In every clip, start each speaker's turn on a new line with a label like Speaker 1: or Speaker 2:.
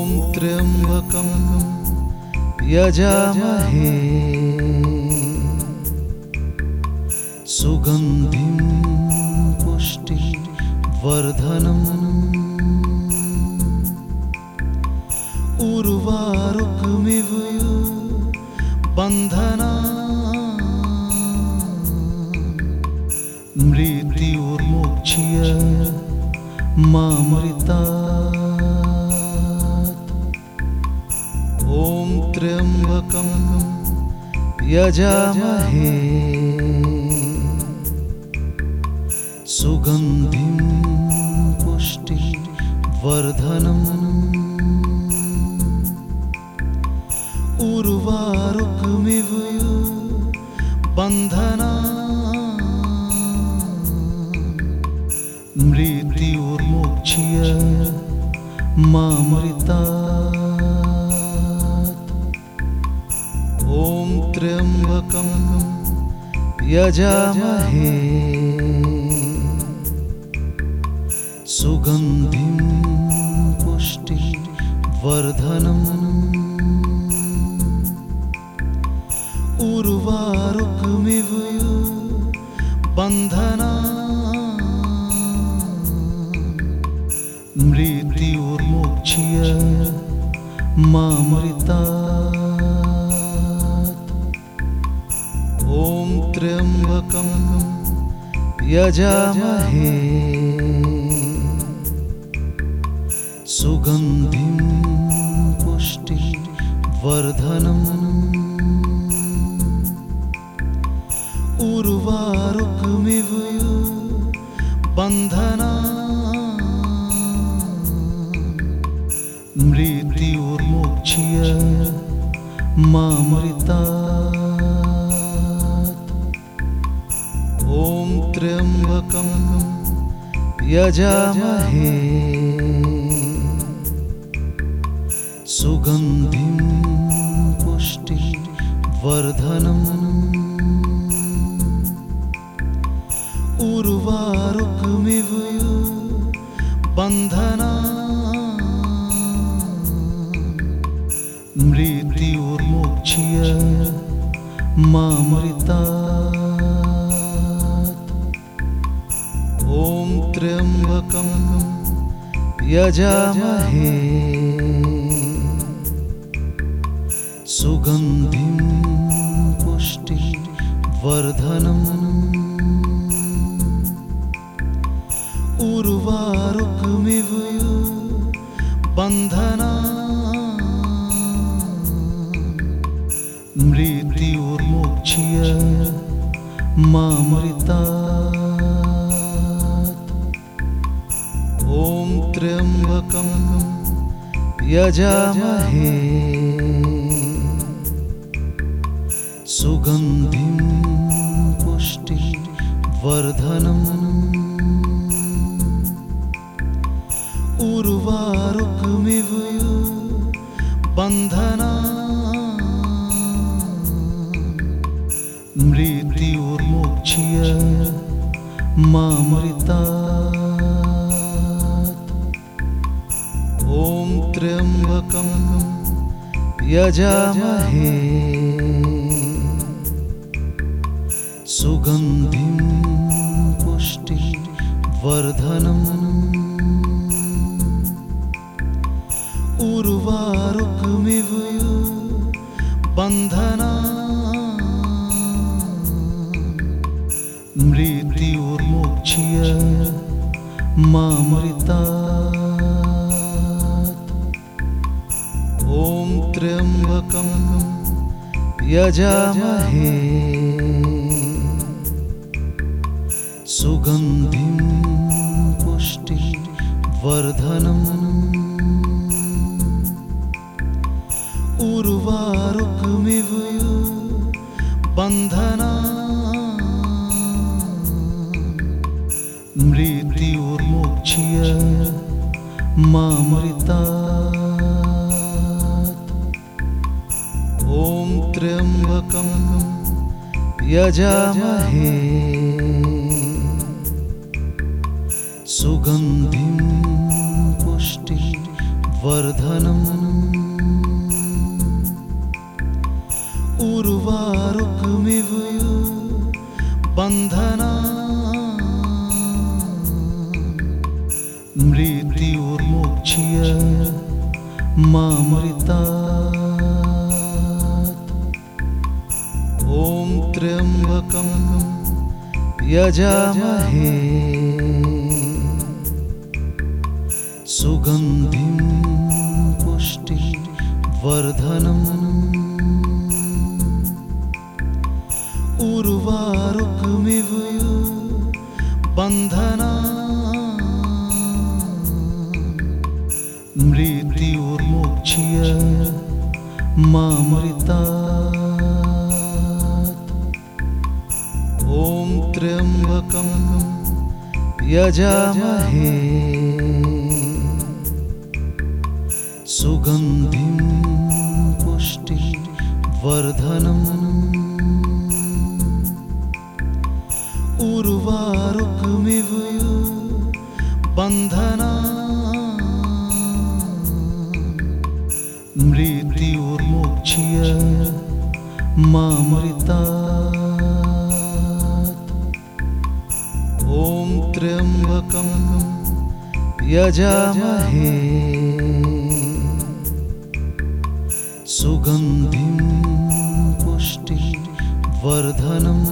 Speaker 1: त्र्यंबकं यजामहे सुगंधिं पुष्टिवर्धनम् उर्वारुकमिव बन्धनान् मृत्युर्मुच्य मामृतात्। ॐ त्र्यंबकं यजामहे सुगंधिं पुष्टिवर्धनम् उर्वारुकमिव बन्धनान् मृत्युर्मुच्य मामृतात्। ॐ त्र्यंबकं यजामहे सुगंधिं पुष्टिवर्धनम् उर्वारुकमिव बन्धनान् मृत्युर्मुच्य मामृतात्। ॐ त्र्यंबकं यजामहे सुगंधिं पुष्टिवर्धनम् उर्वारुकमिव बन्धनान् मृत्युर्मुच्य मामृतात्। ॐ त्र्यंबकं यजामहे सुगंधिं पुष्टिवर्धनम् उर्वारुकमिव बन्धनान् मृत्युर्मुच्य मामृतात्। ॐ त्र्यंबकं यजामहे सुगंधिं पुष्टिवर्धनम् उर्वारुकमिव बन्धनान् मृत्युर्मुच्य मामृतात्। ॐ त्र्यंबकं यजामहे सुगंधिं पुष्टिवर्धनम् उर्वारुकमिव बन्धनान् मृत्युर्मुच्य मामृतात्। ॐ त्र्यंबकं यजामहे सुगंधिं पुष्टिवर्धनम् उर्वारुकमिव बन्धनान् मृत्युर्मुच्य मामृतात्। ॐ त्र्यंबकं यजामहे सुगंधिं पुष्टिवर्धनम् उर्वारुकमिव बन्धनान् मृत्युर्मुच्य मामृतात्। ॐ त्र्यंबकं यजामहे सुगंधिं पुष्टिवर्धनम् वर्धनम् उर्वारुकमिव बन्धनान् मृत्युर्मोक्ष्य मामृतात्। ॐ त्र्यम्बकं यजामहे सुगन्धिं पुष्टिवर्धनम् उर्वारुकमिव बन्धनान् मृत्युर्मोक्ष्य मामृतात्। ॐ त्र्यम्बकं यजामहे सुगन्धिं पुष्टिवर्धनम् उर्वारुकमिव बन्धनान् मृत्युर्मोक्ष्य मामृतात्। ॐ त्र्यम्बकं यजामहे सुगन्धिं पुष्टिवर्धनम्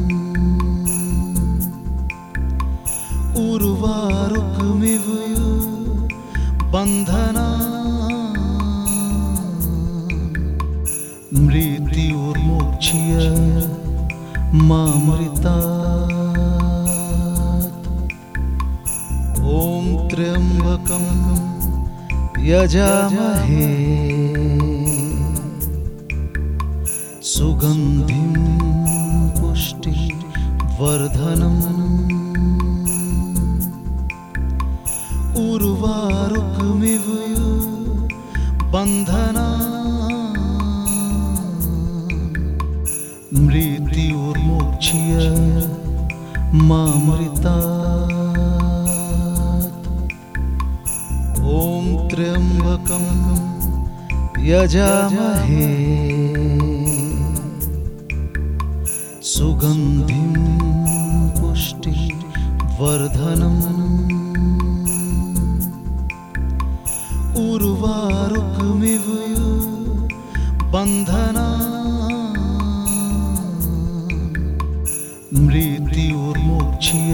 Speaker 1: उर्वारुकमिव बन्धनान् मृत्युर्मोक्ष्य मामृतात्। ॐ त्र्यम्बकं यजामहे सुगन्धिं पुष्टिवर्धनम् उर्वारुकमिव बन्धनान् मृत्युर्मोक्ष्य मामृतात्। ॐ त्र्यम्बकं यजामहे सुगन्धिं पुष्टिवर्धनम् उर्वारुकमिव बन्धनान् मृत्युर्मोक्ष्य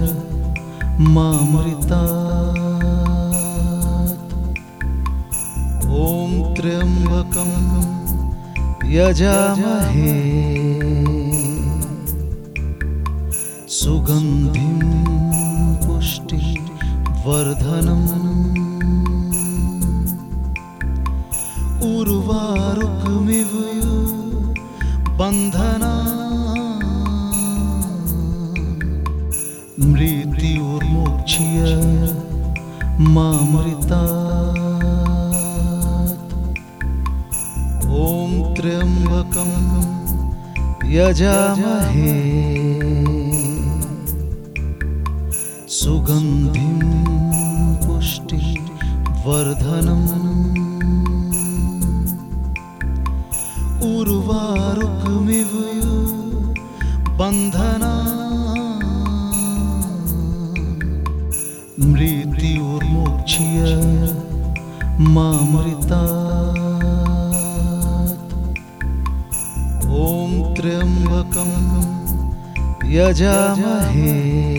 Speaker 1: मामृतात्। ॐ त्र्यम्बकं यजामहे सुगन्धिं पुष्टिवर्धनम् उर्वारुकमिव बन्धनान् मृत्युर्मोक्ष्य मामृतात्। ॐ त्र्यम्बकं यजामहे सुगन्धिं पुष्टिवर्धनम् उर्वारुकमिव बन्धनान् मृत्युर्मोक्ष्य मामृतात्। ॐ त्र्यम्बकं यजामहे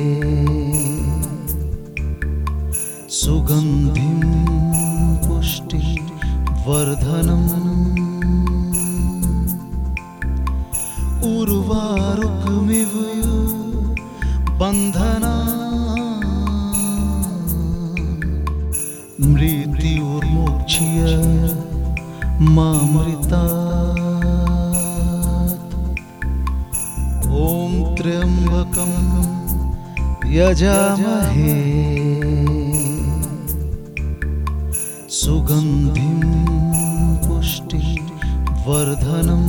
Speaker 1: सुगन्धिं पुष्टिवर्धनम् उर्वारुकमिव बन्धनान् मृत्युर्मोक्ष्य मामृतात्। ॐ त्र्यम्बकं यजामहे सुगन्धिं पुष्टिवर्धनम्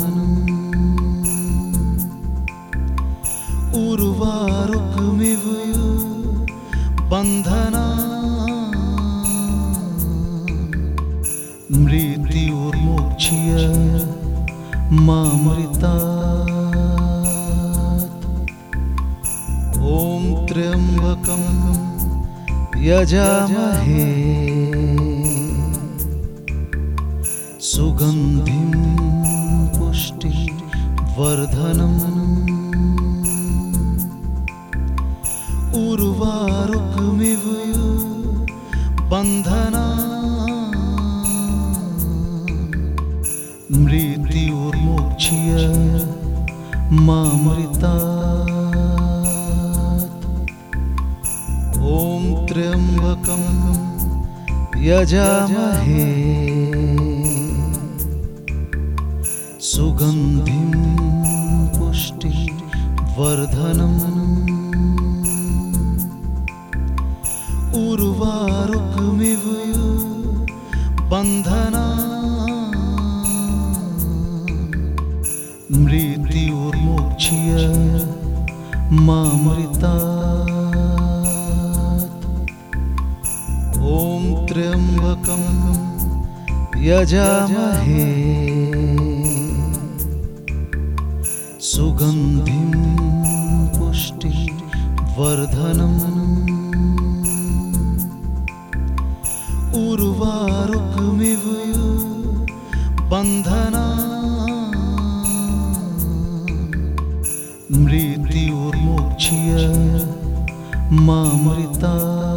Speaker 1: उर्वारुकमिव बन्धनान् ॐ त्र्यम्बकं यजामहे सुगन्धिं पुष्टिवर्धनम् उर्वारुकमिव बन्धनान् मृत्युर्मोक्ष्य मामृतात्। ॐ त्र्यम्बकं यजामहे सुगन्धिं पुष्टिवर्धनम् उर्वारुकमिव बन्धनान् मृत्युर्मोक्ष्य मामृतात्। ॐ त्र्यम्बकं यजामहे सुगन्धिं पुष्टिवर्धनम् उर्वारुकमिव बन्धनान् मृत्युर्मोक्ष्य मामृतात्।